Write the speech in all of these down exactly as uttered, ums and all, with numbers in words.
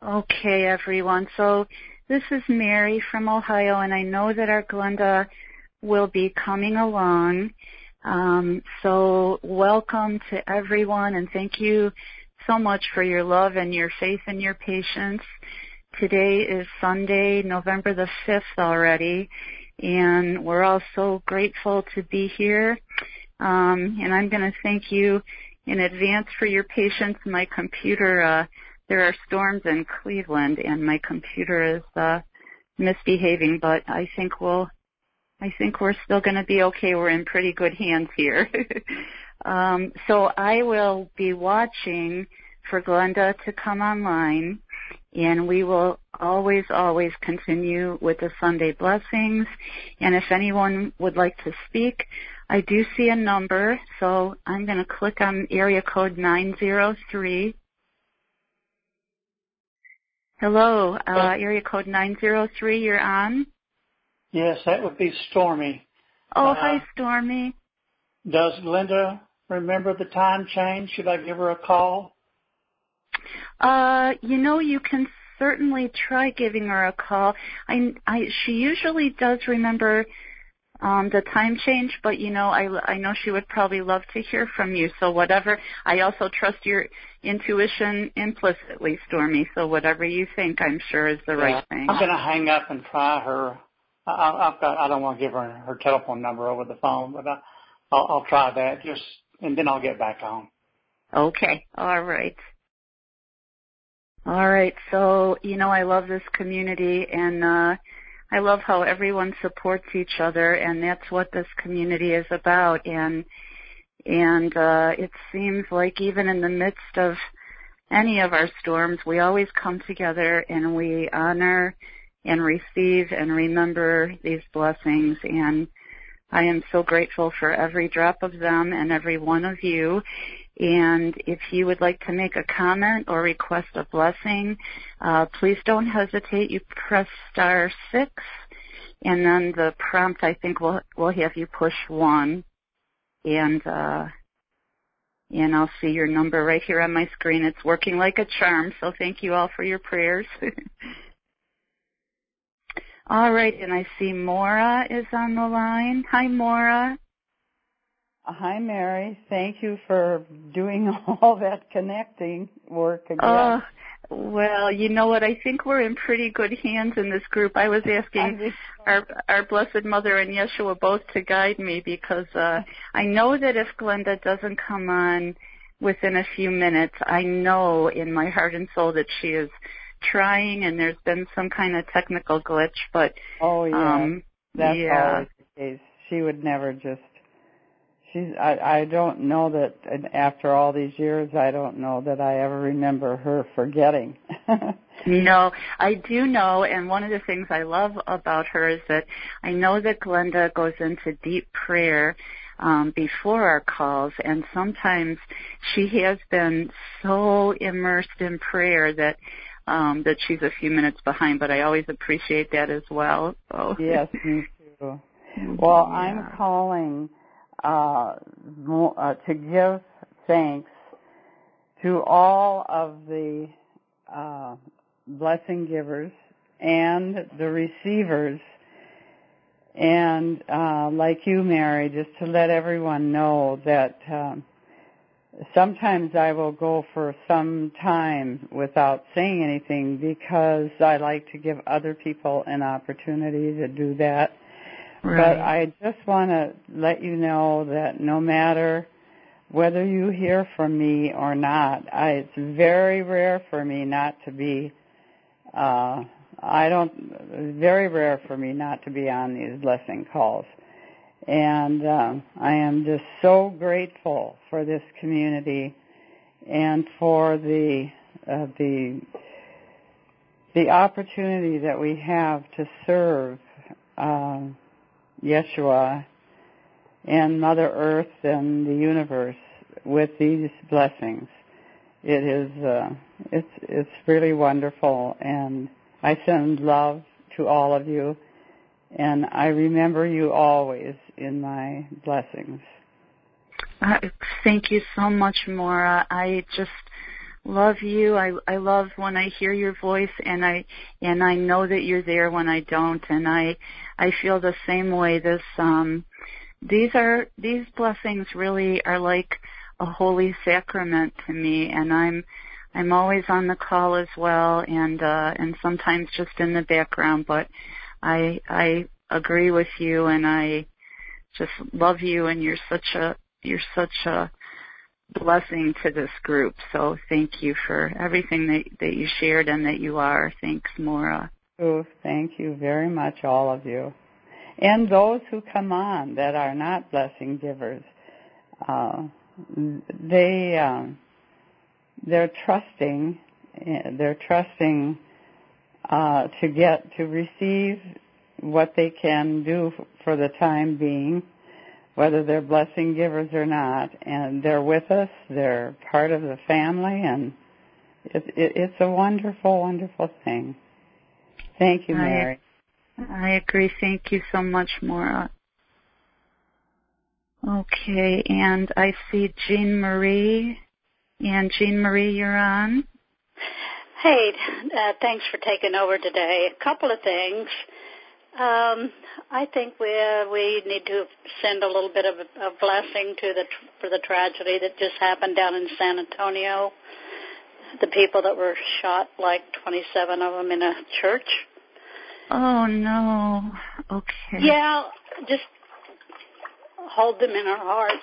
Okay, everyone. So this is Mary from Ohio, and I know that our Glenda will be coming along. Um, so welcome to everyone, and thank you so much for your love and your faith and your patience. Today is Sunday, November the fifth already, and we're all so grateful to be here. Um, and I'm going to thank you in advance for your patience. My computer, uh, there are storms in Cleveland, and my computer is uh, misbehaving, but I think we'll, I think we're still going to be okay. We're in pretty good hands here. um, so I will be watching for Glenda to come online, and we will always, always continue with the Sunday blessings. And if anyone would like to speak, I do see a number, so I'm going to click on area code nine zero three. Hello, uh, area code nine zero three, you're on? Yes, that would be Stormy. Oh, uh, hi, Stormy. Does Linda remember the time change? Should I give her a call? Uh, you know, you can certainly try giving her a call. I, I, she usually does remember um, the time change, but, you know, I, I know she would probably love to hear from you. So whatever, I also trust your intuition implicitly, Stormy. So whatever you think, I'm sure is the Yeah, right thing. I'm going to hang up and try her. I, I've got. I don't want to give her her telephone number over the phone, but I, I'll, I'll try that. Just and then I'll get back on. Okay. All right. All right. So, you know, I love this community, and uh, I love how everyone supports each other, and that's what this community is about. And and uh, it seems like even in the midst of any of our storms, we always come together and we honor and receive and remember these blessings. And I am so grateful for every drop of them and every one of you. And if you would like to make a comment or request a blessing, uh, please don't hesitate. You press star six, and then the prompt, I think, will will have you push one. And uh, and I'll see your number right here on my screen. It's working like a charm, so thank you all for your prayers. All right, and I see Maura is on the line. Hi, Maura. Hi, Mary. Thank you for doing all that connecting work again. Oh, well, you know what? I think we're in pretty good hands in this group. I was asking our our Blessed Mother and Yeshua both to guide me because uh, I know that if Glenda doesn't come on within a few minutes, I know in my heart and soul that she is trying, and there's been some kind of technical glitch. But oh yeah, um, that's yeah. always the case. She would never just. She's. I. I don't know that after all these years, I don't know that I ever remember her forgetting. No, I do know, and one of the things I love about her is that I know that Glenda goes into deep prayer um, before our calls, and sometimes she has been so immersed in prayer that um, that she's a few minutes behind, but I always appreciate that as well. So. Yes, me too. Well, yeah. I'm calling uh, mo- uh, to give thanks to all of the uh, blessing givers and the receivers, and uh, like you, Mary, just to let everyone know that um, sometimes I will go for some time without saying anything because I like to give other people an opportunity to do that. Right. But I just want to let you know that no matter whether you hear from me or not, I, it's very rare for me not to be, uh, I don't, it's very rare for me not to be on these blessing calls. And um, I am just so grateful for this community and for the uh, the the opportunity that we have to serve um, Yeshua and Mother Earth and the universe with these blessings. It is uh, it's it's really wonderful, and I send love to all of you, and I remember you always in my blessings. Uh, thank you so much, Maura. I just love you. I I love when I hear your voice, and I and I know that you're there when I don't, and I I feel the same way. This um these are these blessings really are like a holy sacrament to me, and I'm I'm always on the call as well, and uh and sometimes just in the background, but I I agree with you, and I just love you, and you're such a you're such a blessing to this group. So thank you for everything that that you shared and that you are. Thanks, Maura. Oh, thank you very much, all of you. And those who come on that are not blessing givers, uh, they, um, they're trusting, they're trusting uh, to get, to receive what they can do for the time being, whether they're blessing givers or not, and they're with us, they're part of the family, and it, it, it's a wonderful, wonderful thing. Thank you, Mary. I, I agree. Thank you so much, Maura. Okay, and I see Jean Marie. And Jean Marie, you're on. Hey, uh, thanks for taking over today. A couple of things. Um, I think we uh, we need to send a little bit of a, a blessing to the for the tragedy that just happened down in San Antonio. The people that were shot, like twenty-seven of them in a church. Oh no. Okay. Yeah, just hold them in our hearts.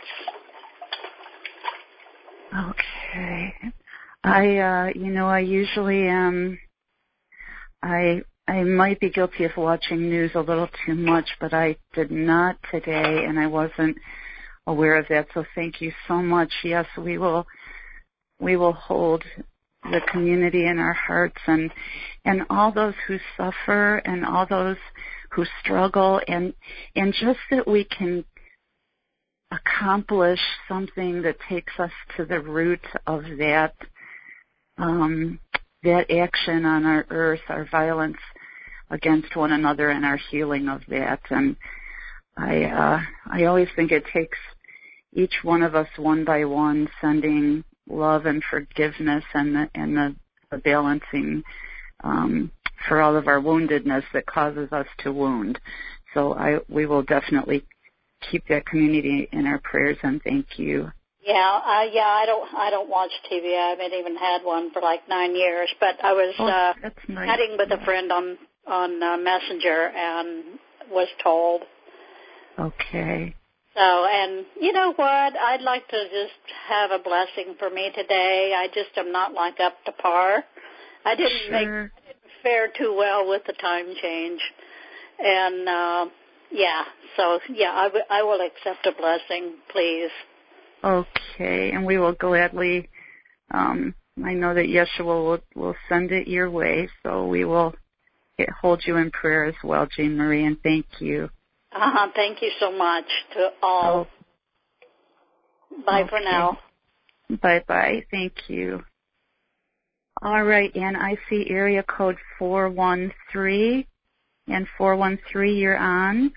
Okay. I, uh, you know, I usually am, I, I might be guilty of watching news a little too much, but I did not today, and I wasn't aware of that, so thank you so much. Yes, we will, we will hold the community in our hearts, and, and all those who suffer, and all those who struggle, and, and just that we can accomplish something that takes us to the root of that um, that action on our earth, our violence against one another, and our healing of that. And I uh, I always think it takes each one of us one by one sending love and forgiveness and the, and the, the balancing um, for all of our woundedness that causes us to wound. So I we will definitely keep that community in our prayers, and thank you. Yeah, uh, yeah. I don't, I don't watch T V. I haven't even had one for like nine years. But I was oh, uh, nice. chatting with a friend on on uh, Messenger and was told. Okay. So, and you know what? I'd like to just have a blessing for me today. I just am not like up to par. I didn't sure. make, I didn't fare too well with the time change, and. Uh, Yeah, so, yeah, I, w- I will accept a blessing, please. Okay, and we will gladly, um, I know that Yeshua will, will send it your way, so we will get, hold you in prayer as well, Jean Marie, and thank you. Uh-huh, thank you so much to all. Oh. Bye okay. for now. Bye-bye, thank you. All right, and I see area code four one three. And four one three, you're on.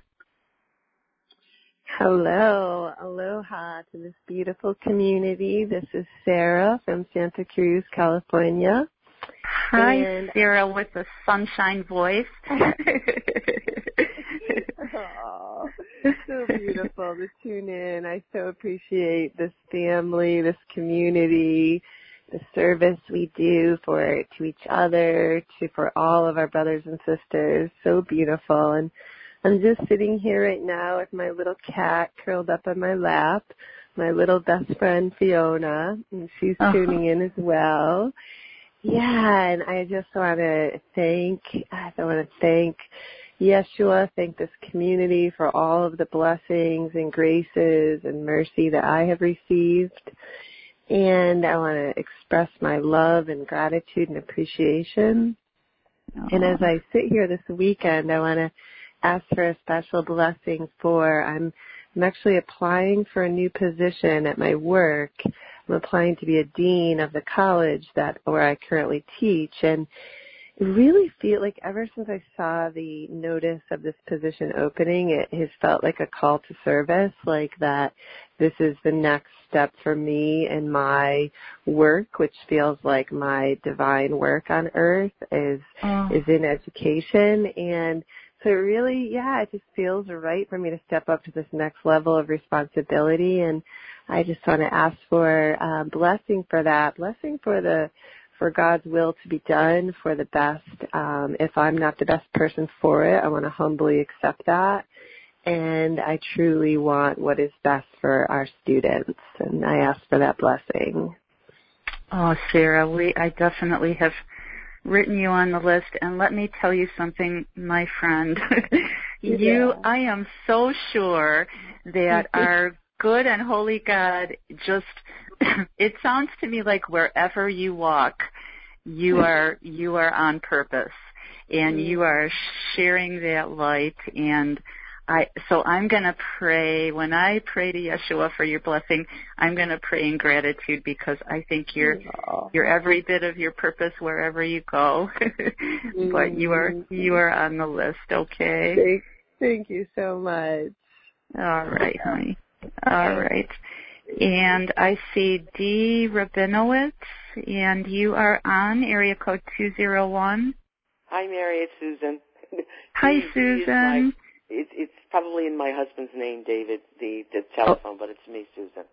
Hello. Aloha to this beautiful community. This is Sarah from Santa Cruz, California. Hi, and Sarah, with a sunshine voice. Oh, it's so beautiful to tune in. I so appreciate this family, this community, the service we do for to each other, to for all of our brothers and sisters. So beautiful. And I'm just sitting here right now with my little cat curled up on my lap, my little best friend Fiona, and she's uh-huh. tuning in as well. Yeah, and I just want to thank, I want to thank Yeshua, thank this community for all of the blessings and graces and mercy that I have received. And I want to express my love and gratitude and appreciation. Aww. And as I sit here this weekend, I want to ask for a special blessing for, I'm, I'm actually applying for a new position at my work. I'm applying to be a dean of the college that where I currently teach. And it really feel like ever since I saw the notice of this position opening, it has felt like a call to service, like that this is the next step for me in my work, which feels like my divine work on earth is oh. is in education. And so it really, yeah, it just feels right for me to step up to this next level of responsibility. And I just want to ask for uh, blessing for that, blessing for the for God's will to be done for the best. Um, if I'm not the best person for it, I want to humbly accept that. And I truly want what is best for our students. And I ask for that blessing. Oh, Sarah, we I definitely have written you on the list. And let me tell you something, my friend. you, yeah. I am so sure that our good and holy God just, it sounds to me like wherever you walk, you are you are on purpose, and you are sharing that light. And I so I'm going to pray, when I pray to Yeshua for your blessing, I'm going to pray in gratitude, because I think you're you're every bit of your purpose wherever you go. But you are you are on the list, okay? Thank, thank you so much. All right, honey. All right. And I see Dee Rabinowitz, and you are on area code two zero one. Hi, Mary. It's Susan. Hi, D, Susan. D my, it, it's probably in my husband's name, David, the, the telephone, oh. but it's me, Susan.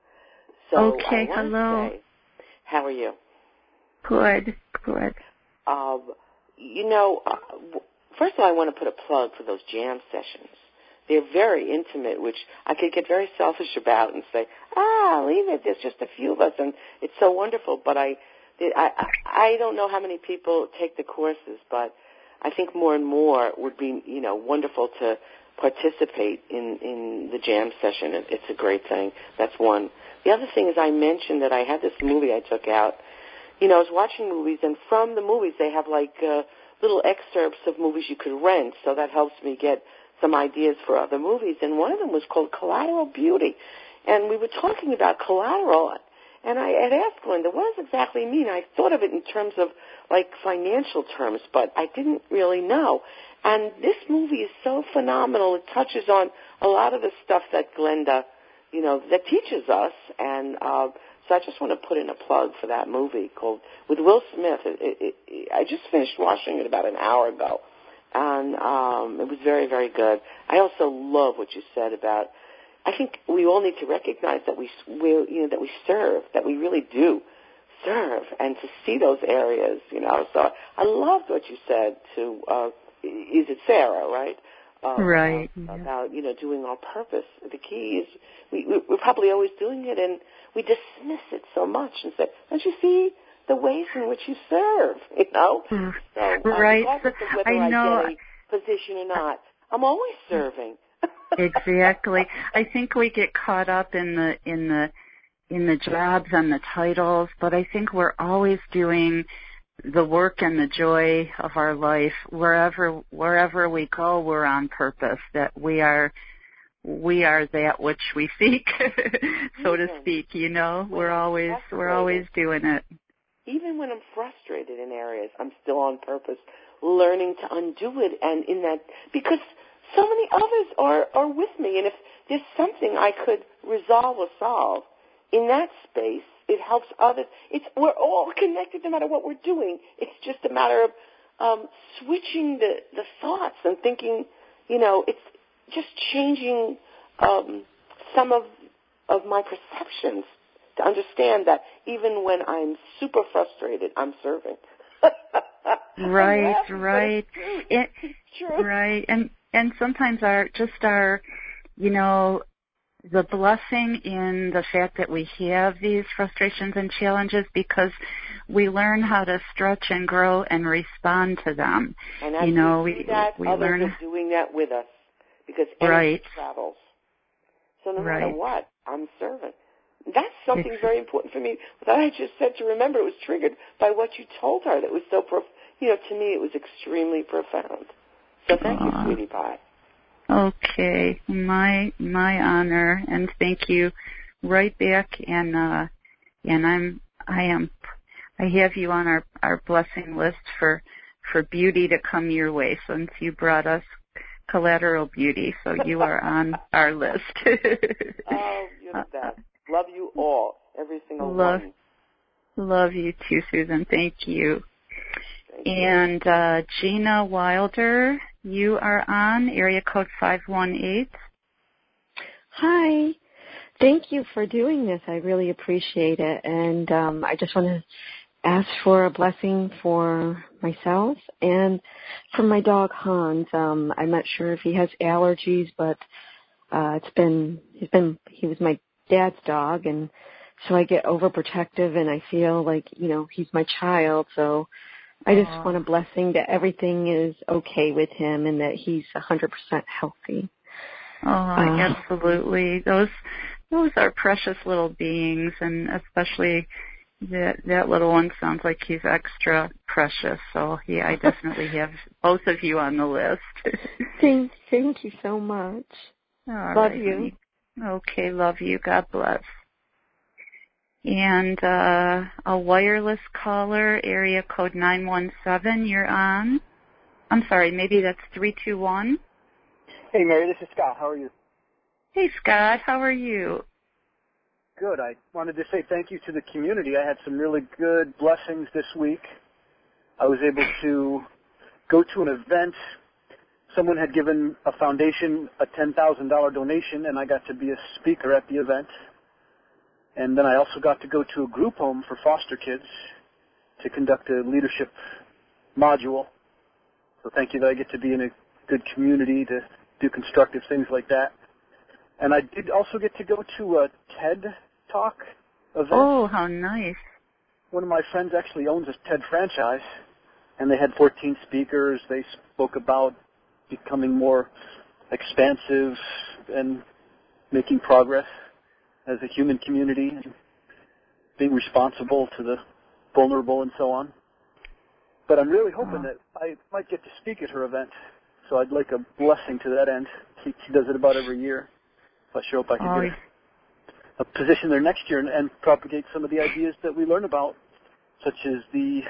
So okay, I hello. Say, how are you? Good, good. Um, you know, uh, first of all, I want to put a plug for those jam sessions. They're very intimate, which I could get very selfish about and say, ah, leave it, there's just a few of us, and it's so wonderful. But I, I, I don't know how many people take the courses, but I think more and more would be, you know, wonderful to participate in, in the jam session. It's a great thing. That's one. The other thing is I mentioned that I had this movie I took out. You know, I was watching movies, and from the movies they have, like, uh, little excerpts of movies you could rent, so that helps me get some ideas for other movies, and one of them was called Collateral Beauty. And we were talking about collateral, and I had asked Linda, what does it exactly mean? I thought of it in terms of, like, financial terms, but I didn't really know. And this movie is so phenomenal. It touches on a lot of the stuff that Glenda, you know, that teaches us. And uh, so I just want to put in a plug for that movie called, with Will Smith. It, it, it, I just finished watching it about an hour ago. And um, it was very, very good. I also love what you said about, I think we all need to recognize that we, we, you know, that we serve, that we really do serve, and to see those areas, you know. So I loved what you said to, uh, is it Sarah, right? Uh, right. About, yeah. about, you know, doing our purpose. The key is we, we're probably always doing it, and we dismiss it so much and say, don't you see the ways in which you serve, you know? So, uh, right. regardless of whether I know. I get a position or not, I'm always serving. Exactly. I think we get caught up in the in the in the jobs and the titles, but I think we're always doing the work and the joy of our life. Wherever wherever we go, we're on purpose. That we are we are that which we seek, so to speak. You know, when we're always we're always doing it. Even when I'm frustrated in areas, I'm still on purpose, learning to undo it, and in that, because so many others are, are with me, and if there's something I could resolve or solve in that space, it helps others. It's, we're all connected no matter what we're doing. It's just a matter of um, switching the, the thoughts and thinking, you know, it's just changing um, some of, of my perceptions to understand that even when I'm super frustrated, I'm serving. Right, laughing, right. It's true. It, it's true. Right, and and sometimes our just our, you know, the blessing in the fact that we have these frustrations and challenges, because we learn how to stretch and grow and respond to them. And as you know, we do that, we, we others learn are doing that with us, because energy right. travels. So no right. matter what, I'm serving. That's something it's, very important for me that I just said to remember. It was triggered by what you told her. That was so, prof- you know, to me it was extremely profound. So thank uh, you, sweetie pie. Okay, my my honor, and thank you right back. And uh, and I'm I am I have you on our, our blessing list for for beauty to come your way since you brought us Collateral Beauty. So you are on our list. Oh, you're the best. Love you all, every single love, one. Love you too, Susan. Thank you. Thank and you. Uh, Gina Wilder, you are on area code five one eight. Hi. Thank you for doing this. I really appreciate it. And um, I just want to ask for a blessing for myself and for my dog, Hans. Um, I'm not sure if he has allergies, but uh, it's been, he's been, he was my dad's dog, and so I get overprotective, and I feel like, you know, he's my child. So I just Aww. want a blessing that everything is okay with him and that he's one hundred percent healthy. Oh, uh, absolutely. Those those are precious little beings, and especially that that little one sounds like he's extra precious. So yeah, I definitely have both of you on the list. thank, thank you so much. All love right, you. honey. Okay, love you. God bless. And uh, a wireless caller, area code nine one seven. You're on. I'm sorry, maybe that's three two one. Hey, Mary, this is Scott. How are you? Hey, Scott. How are you? Good. I wanted to say thank you to the community. I had some really good blessings this week. I was able to go to an event. Someone had given a foundation a ten thousand dollars donation, and I got to be a speaker at the event. And then I also got to go to a group home for foster kids to conduct a leadership module. So thank you that I get to be in a good community to do constructive things like that. And I did also get to go to a TED Talk event. Oh, how nice. One of my friends actually owns a TED franchise, and they had fourteen speakers. They spoke about becoming more expansive and making progress as a human community and being responsible to the vulnerable and so on. But I'm really hoping oh. that I might get to speak at her event. So I'd like a blessing to that end. She, she does it about every year. I sure hope I can oh. get a, a position there next year and, and propagate some of the ideas that we learn about, such as the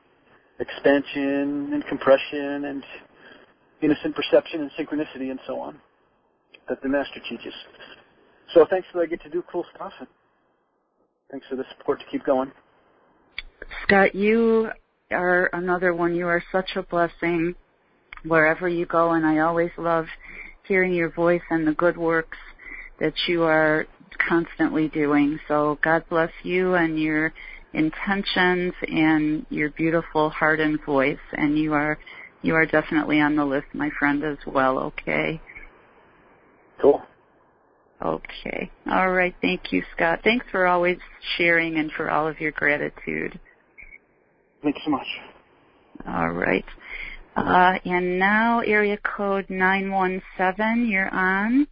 expansion and compression and innocent perception and synchronicity and so on that the Master teaches. So thanks that I get to do cool stuff, and thanks for the support to keep going. Scott, you are another one. You are such a blessing wherever you go, and I always love hearing your voice and the good works that you are constantly doing. So God bless you and your intentions and your beautiful heart and voice, and you are you are definitely on the list, my friend, as well, okay? Cool. Okay. All right. Thank you, Scott. Thanks for always sharing and for all of your gratitude. Thanks so much. All right. Uh, and now area code nine one seven, you're on.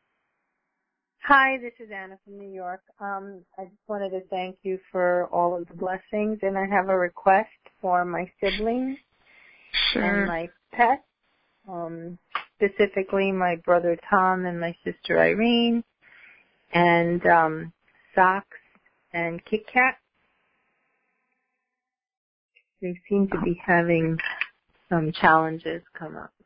Hi, this is Anna from New York. Um, I just wanted to thank you for all of the blessings, and I have a request for my siblings sure. and my pets, um, specifically my brother Tom and my sister Irene, and um, Socks and Kit Kat. They seem to be having some challenges come up.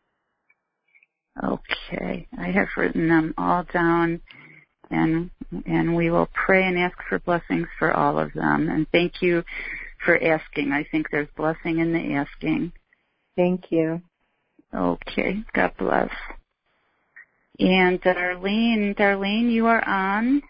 Okay. I have written them all down, and and we will pray and ask for blessings for all of them. And thank you for asking. I think there's blessing in the asking. Thank you. Okay. God bless. And Darlene, Darlene, you are on.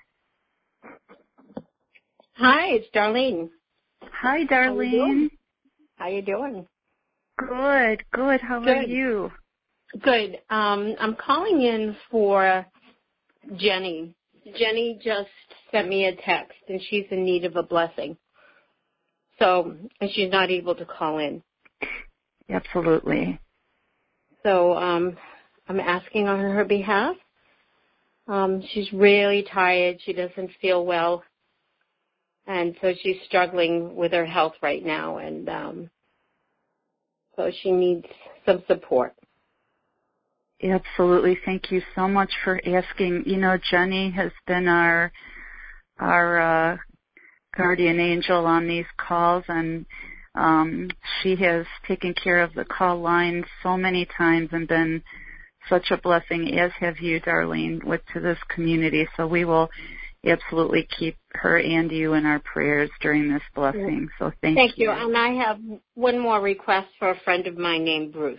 Hi, it's Darlene. Hi, Darlene. How you doing? Good, good. How good. are you? Good. Um, I'm calling in for Jenny. Jenny just sent me a text, and she's in need of a blessing. So, and she's not able to call in. Absolutely. So, um, I'm asking on her behalf. Um, she's really tired. She doesn't feel well. And so she's struggling with her health right now, and um, so she needs some support. Absolutely. Thank you so much for asking. You know, Jenny has been our our uh, guardian angel on these calls, and Um, she has taken care of the call line so many times and been such a blessing, as have you, Darlene, with to this community. So we will absolutely keep her and you in our prayers during this blessing. So thank, thank you. Thank you. And I have one more request for a friend of mine named Bruce.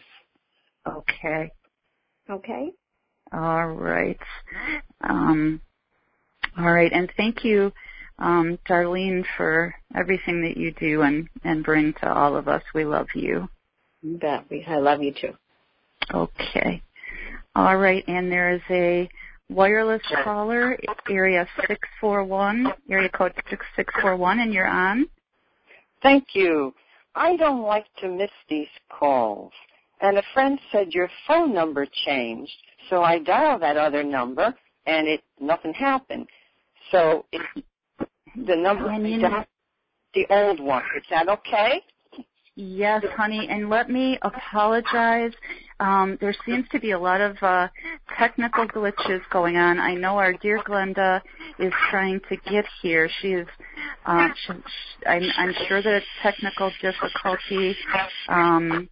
Okay. Okay. All right. Um, all right. And thank you, um, Darlene, for everything that you do and, and bring to all of us. We love you. You bet. I love you too. Okay. All right. And there is a wireless caller, area six four one, area code six six four one, and you're on. Thank you. I don't like to miss these calls. And a friend said your phone number changed, so I dialed that other number, and it nothing happened. So it, the number, the old one, is that okay? Yes, honey, and let me apologize. Um, there seems to be a lot of uh, technical glitches going on. I know our dear Glenda is trying to get here. She is, uh, she, she, I'm, I'm sure that it's technical difficulty. Um,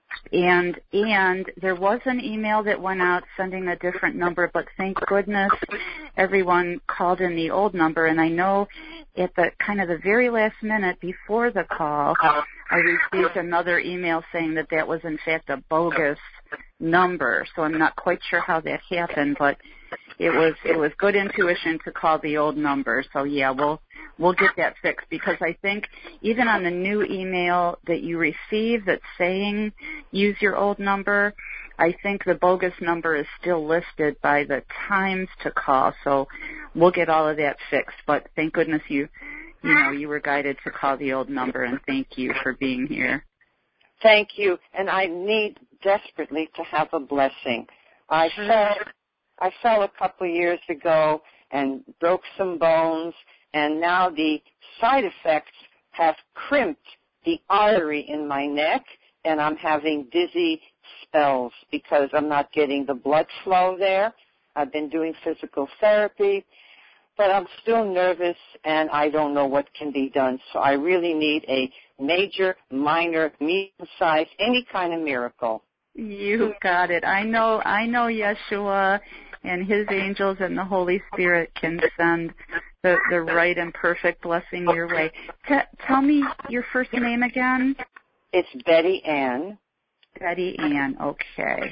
And and there was an email that went out sending a different number, but thank goodness everyone called in the old number. And I know at the kind of the very last minute before the call, I received another email saying that that was in fact a bogus number. So I'm not quite sure how that happened, but it was it was good intuition to call the old number. So yeah, we'll we'll get that fixed, because I think even on the new email that you receive that's saying use your old number, I think the bogus number is still listed by the times to call. So we'll get all of that fixed. But thank goodness you you know you were guided to call the old number, and thank you for being here. Thank you, and I need desperately to have a blessing. I fell I fell a couple of years ago and broke some bones, and now the side effects have crimped the artery in my neck, and I'm having dizzy spells because I'm not getting the blood flow there. I've been doing physical therapy, but I'm still nervous, and I don't know what can be done. So I really need a major, minor, medium-sized, any kind of miracle. You got it. I know, I know Yeshua and his angels and the Holy Spirit can send the, the right and perfect blessing your way. T- tell me your first name again. It's Betty Ann. Betty Ann, okay.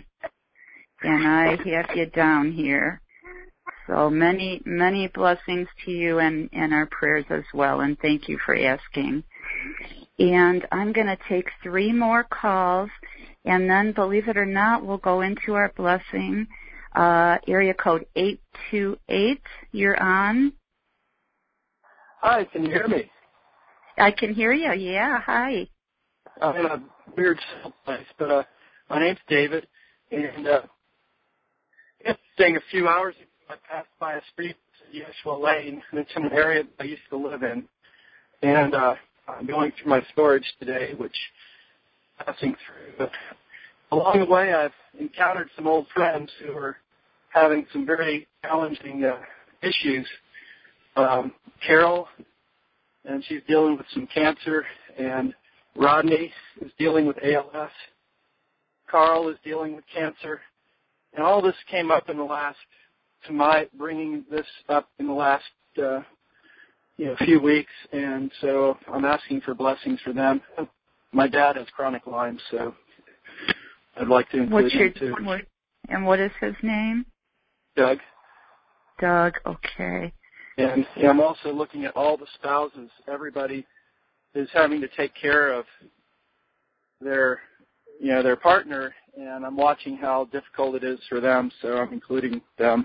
And I have you down here. So many, many blessings to you and, and our prayers as well, and thank you for asking. And I'm going to take three more calls, and then, believe it or not, we'll go into our blessing. Uh, area code eight two eight, you're on. Hi, can you hear me? I can hear you, yeah, hi. I'm in a weird place, but uh, my name's David, and uh, interesting, a few hours ago I passed by a street, Yeshua Lane, and it's an area that I used to live in, and uh, I'm going through my storage today, which passing through, but along the way I've encountered some old friends who are having some very challenging uh, issues. Um, Carol, and she's dealing with some cancer, and Rodney is dealing with A L S. Carl is dealing with cancer, and all this came up in the last, to my bringing this up in the last uh, you know, few weeks, and so I'm asking for blessings for them. My dad has chronic Lyme, so I'd like to include What's him your, too. what, and what is his name? Doug. Doug, okay. And, and I'm also looking at all the spouses. Everybody is having to take care of their, you know, their partner, and I'm watching how difficult it is for them, so I'm including them.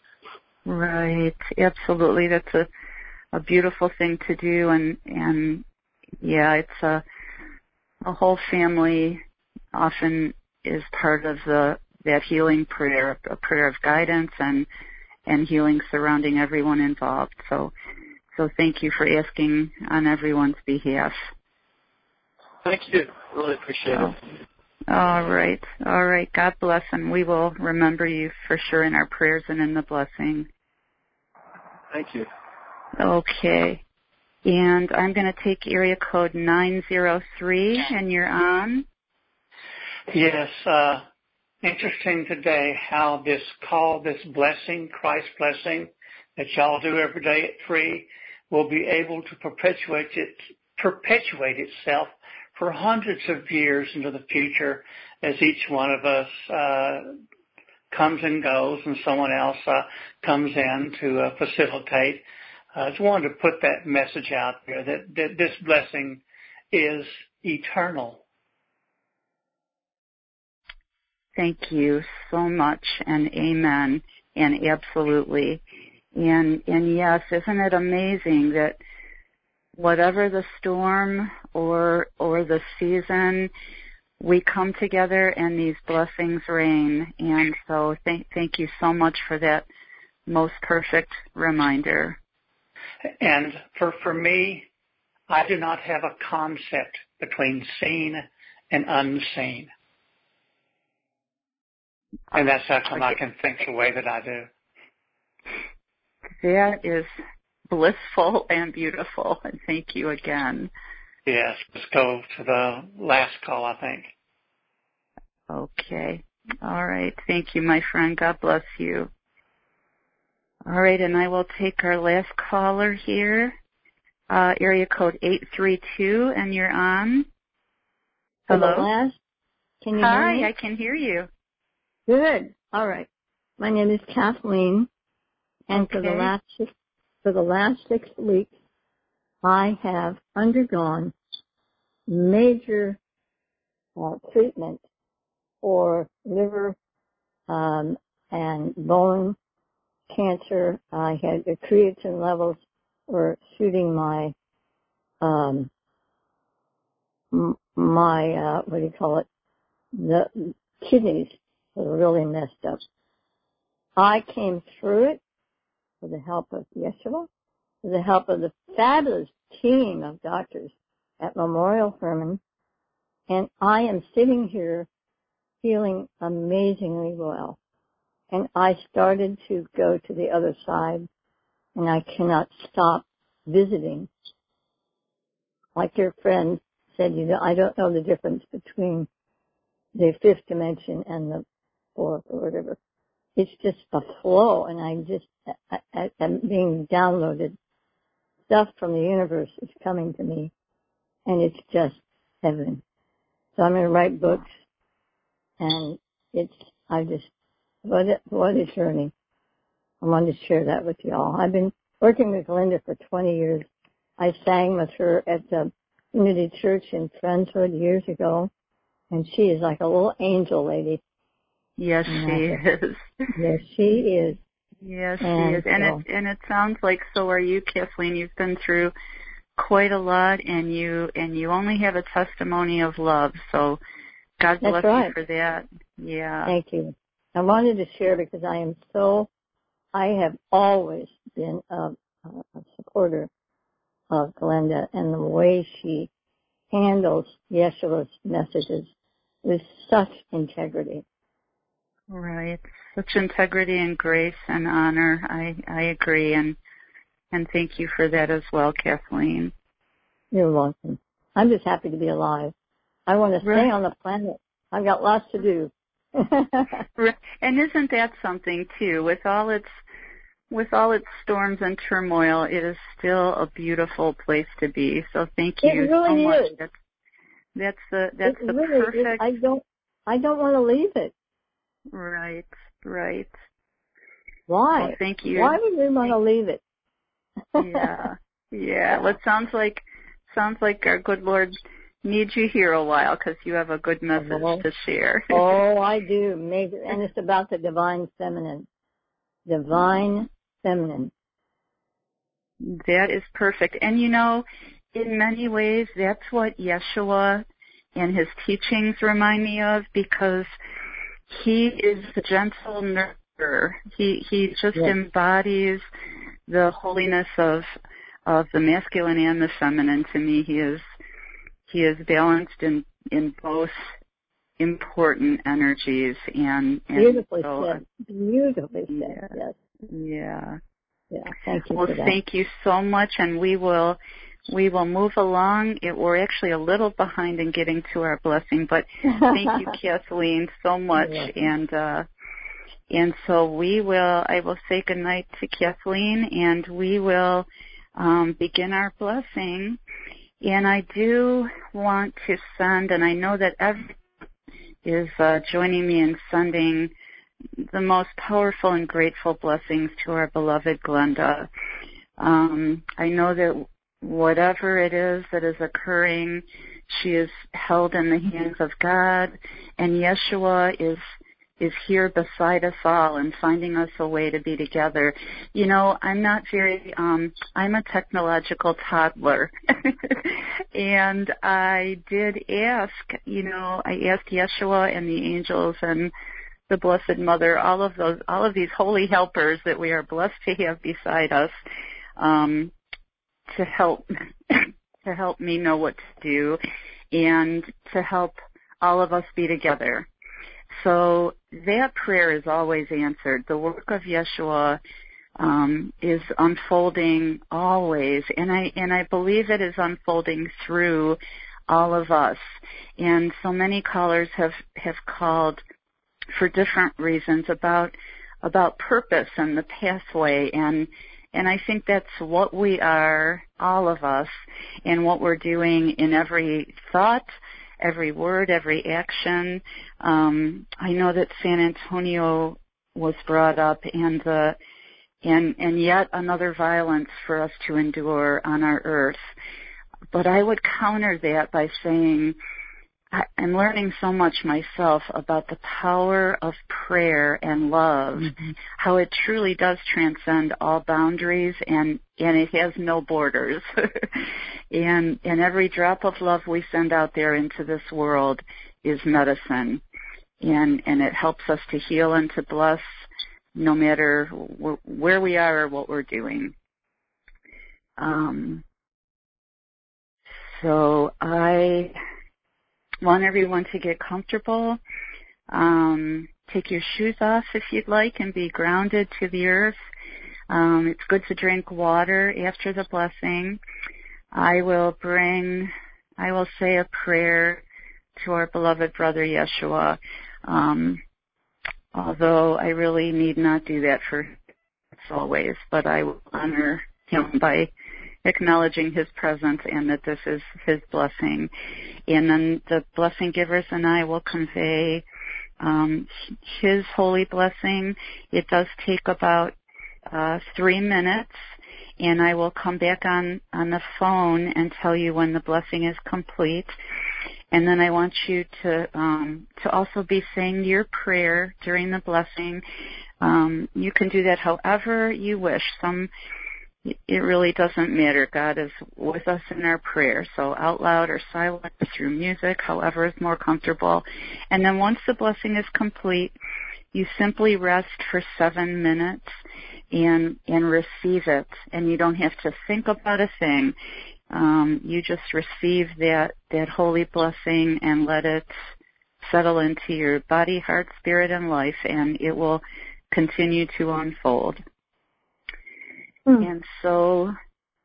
Right, absolutely. That's a, a beautiful thing to do, and, and yeah, it's a, a whole family often is part of the that healing prayer, a prayer of guidance and and healing surrounding everyone involved. So, so thank you for asking on everyone's behalf. Thank you. Really appreciate oh. it. All right. All right. God bless, and we will remember you for sure in our prayers and in the blessing. Thank you. Okay. And I'm going to take area code nine zero three, and you're on. Yes, uh, interesting today how this call, this blessing, Christ blessing, that y'all do every day at three, will be able to perpetuate it, perpetuate itself for hundreds of years into the future as each one of us uh, comes and goes and someone else uh, comes in to uh, facilitate. I just wanted to put that message out there that, that this blessing is eternal. Thank you so much, and amen, and absolutely. And, and yes, isn't it amazing that whatever the storm or, or the season, we come together and these blessings reign. And so thank, thank you so much for that most perfect reminder. And for, for me, I do not have a concept between seen and unseen. And that's how come I can think the way that I do. That is blissful and beautiful. And thank you again. Yes, let's go to the last call, I think. Okay. All right. Thank you, my friend. God bless you. All right, and I will take our last caller here, uh, area code eight three two, and you're on. Hello? Last, can you Hi, hear me? I can hear you. Good. All right. My name is Kathleen, and okay. for the last six, for the last six weeks, I have undergone major uh, treatment for liver um, and bone cancer. I had the creatine levels were shooting my um, m- my uh, what do you call it? The kidneys were really messed up. I came through it with the help of Yeshua, with the help of the fabulous team of doctors at Memorial Hermann, and I am sitting here feeling amazingly well. And I started to go to the other side, and I cannot stop visiting. Like your friend said, you know, I don't know the difference between the fifth dimension and the fourth or whatever. It's just a flow, and I'm just I, I, I'm being downloaded. Stuff from the universe is coming to me, and it's just heaven. So I'm going to write books, and it's I just what a, what a journey. I wanted to share that with you all. I've been working with Linda for twenty years. I sang with her at the Unity Church in Friendswood years ago, and she is like a little angel lady. Yes, and she is. Yes, she is. Yes, she and is. And so, it and it sounds like so are you, Kathleen. You've been through quite a lot, and you and you only have a testimony of love. So God bless right. you for that. Yeah. Thank you. I wanted to share because I am so. I have always been a, a supporter of Glenda and the way she handles Yeshua's messages with such integrity. Right. Such integrity and grace and honor. I, I agree, and and thank you for that as well, Kathleen. You're welcome. I'm just happy to be alive. I want to stay right. on the planet. I've got lots to do. And isn't that something too? With all its with all its storms and turmoil, it is still a beautiful place to be. So thank you it really so much. Is. That's that's the that's it the really perfect. Is. I don't I don't want to leave it. Right, right. Why? Well, thank you. Why would we want to leave it? yeah, yeah. Well, it sounds like sounds like our good Lord needs you here a while because you have a good message oh, to share. oh, I do. Maybe, and it's about the divine feminine. Divine feminine. That is perfect. And you know, in many ways, that's what Yeshua and his teachings remind me of, because he is the gentle nurturer. He he just yes. embodies the holiness of of the masculine and the feminine. To me, he is he is balanced in in both important energies. And, and beautifully so, said. Beautifully yeah, said. Yes. Yeah. Yeah. Thank you well, for that. thank you so much, and we will we will move along. It, we're actually a little behind in getting to our blessing, but thank you, Kathleen, so much. And uh, and so we will, I will say goodnight to Kathleen, and we will um, begin our blessing. And I do want to send, and I know that everyone is uh, joining me in sending the most powerful and grateful blessings to our beloved Glenda. Um, I know that whatever it is that is occurring, she is held in the hands of God, and Yeshua is is here beside us all and finding us a way to be together. You know, I'm not very, um, I'm a technological toddler. And I did ask, you know, I asked Yeshua and the angels and the Blessed Mother, all of those, all of these holy helpers that we are blessed to have beside us, um, to help, to help me know what to do and to help all of us be together. So that prayer is always answered. The work of Yeshua um, is unfolding always, and I and I believe it is unfolding through all of us. And so many callers have, have called for different reasons about about purpose and the pathway, and and I think that's what we are, all of us, and what we're doing in every thought, every word, every action. Um, I know that San Antonio was brought up, and the and and yet another violence for us to endure on our earth. But I would counter that by saying I, I'm learning so much myself about the power of prayer and love, mm-hmm. how it truly does transcend all boundaries, and and it has no borders. and and every drop of love we send out there into this world is medicine, and and it helps us to heal and to bless, no matter wh- where we are or what we're doing. Um, so I want everyone to get comfortable. Um, take your shoes off if you'd like and be grounded to the earth. Um, it's good to drink water after the blessing. I will bring, I will say a prayer to our beloved brother Yeshua, um, although I really need not do that for always, but I will honor him by acknowledging his presence and that this is his blessing. And then the blessing givers and I will convey um, his holy blessing. It does take about uh, three minutes, and I will come back on, on the phone and tell you when the blessing is complete. And then I want you to um, to also be saying your prayer during the blessing. Um, you can do that however you wish. Some It really doesn't matter. God is with us in our prayer, so out loud or silent or through music, however is more comfortable. And then once the blessing is complete, you simply rest for seven minutes and and receive it. And you don't have to think about a thing. Um, you just receive that, that holy blessing and let it settle into your body, heart, spirit, and life, and it will continue to unfold. Mm. And so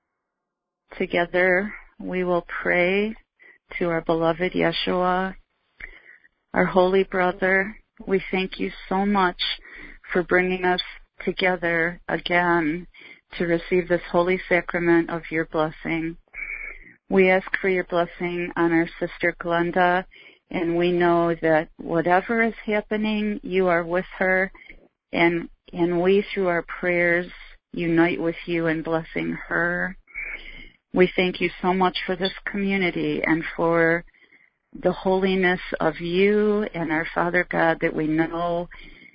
together we will pray to our beloved Yeshua, our holy brother. We thank you so much for bringing us together again to receive this holy sacrament of your blessing. We ask for your blessing on our sister Glenda, and we know that whatever is happening, you are with her, and and we, through our prayers, unite with you in blessing her. We thank you so much for this community and for the holiness of you and our Father God that we know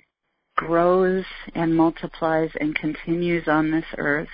grows and multiplies and continues on this earth.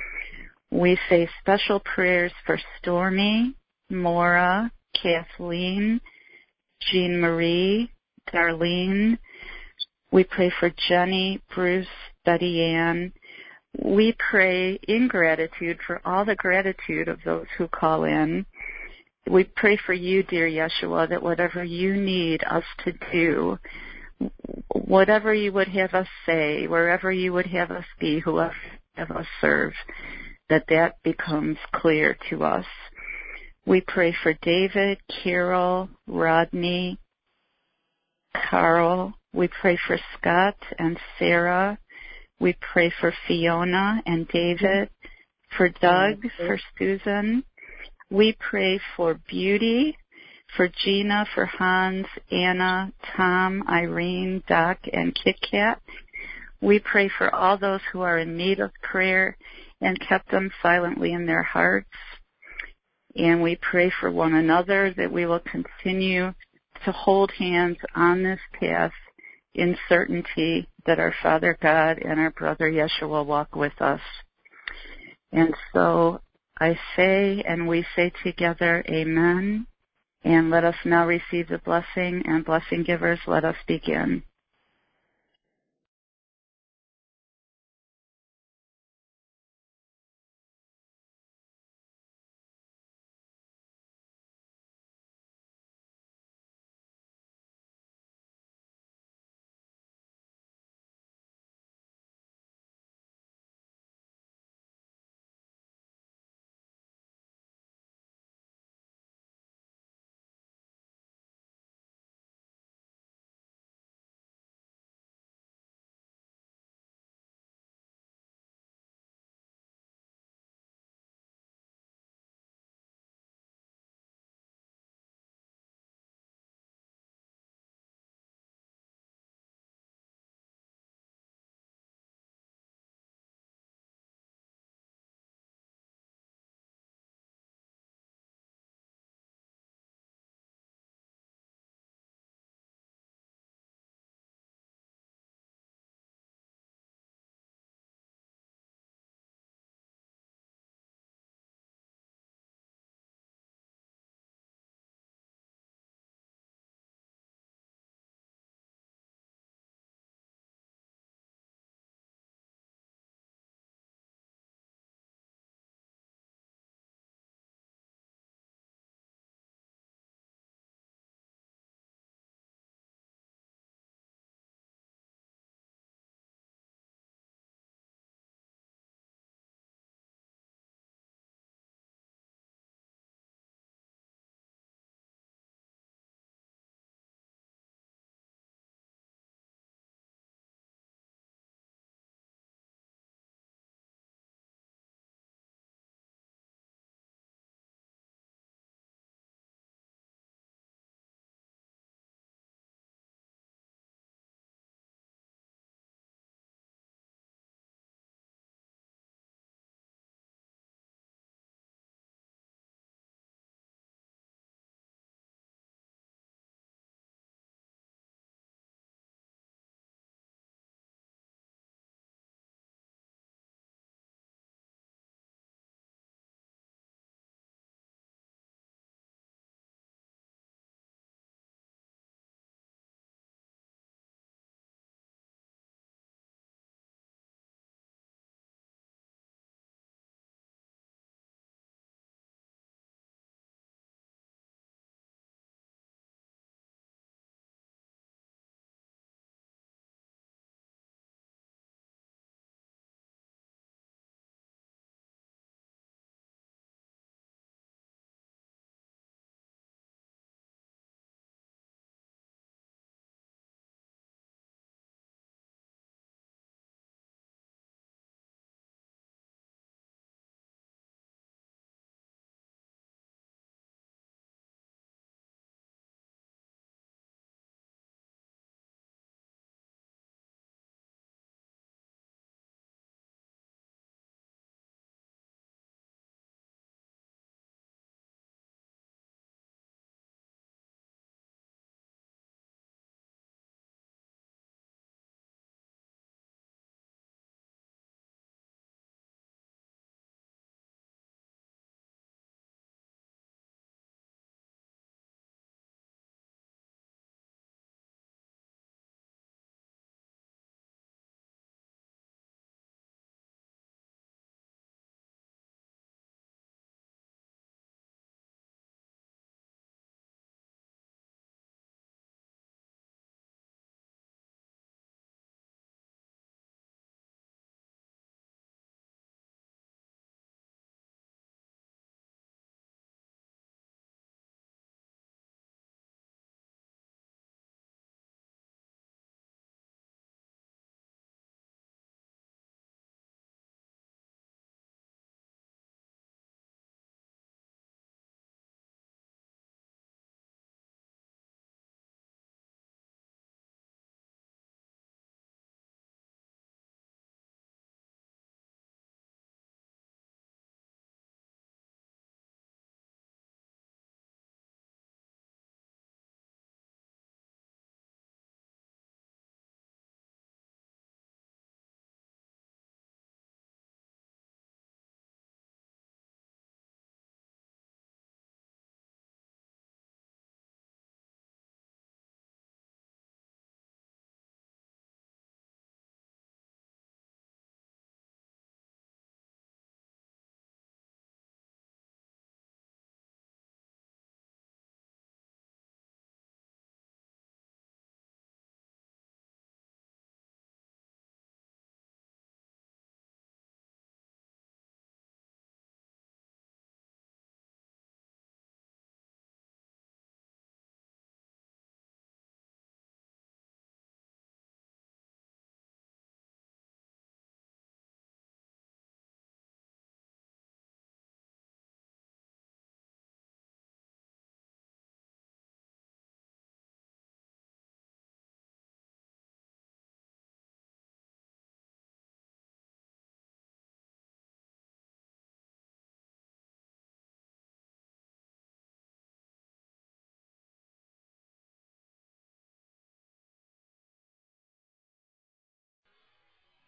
We say special prayers for Stormy, Maura, Kathleen, Jean Marie, Darlene. We pray for Jenny, Bruce, Betty Ann. We pray in gratitude for all the gratitude of those who call in. We pray for you, dear Yeshua, that whatever you need us to do, whatever you would have us say, wherever you would have us be, whoever you have us serve, that that becomes clear to us. We pray for David, Carol, Rodney, Carl. We pray for Scott and Sarah. We pray for Fiona and David, for Doug, for Susan. We pray for Beauty, for Gina, for Hans, Anna, Tom, Irene, Doc, and Kit Kat. We pray for all those who are in need of prayer and kept them silently in their hearts. And we pray for one another that we will continue to hold hands on this path in certainty that our Father God and our brother Yeshua walk with us. And so I say and we say together, Amen. And let us now receive the blessing, and blessing givers, let us begin.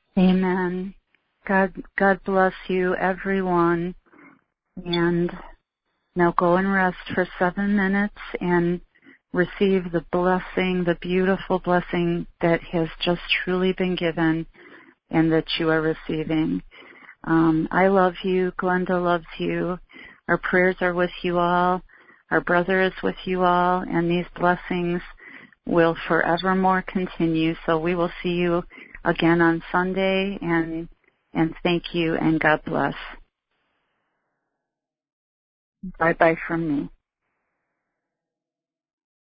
Amen. God, God bless you, everyone. And now go and rest for seven minutes and receive the blessing, the beautiful blessing that has just truly been given and that you are receiving. Um, I love you. Glenda loves you. Our prayers are with you all. Our brother is with you all. And these blessings will forevermore continue. So we will see you again on Sunday. And, and thank you and God bless. Bye-bye from me.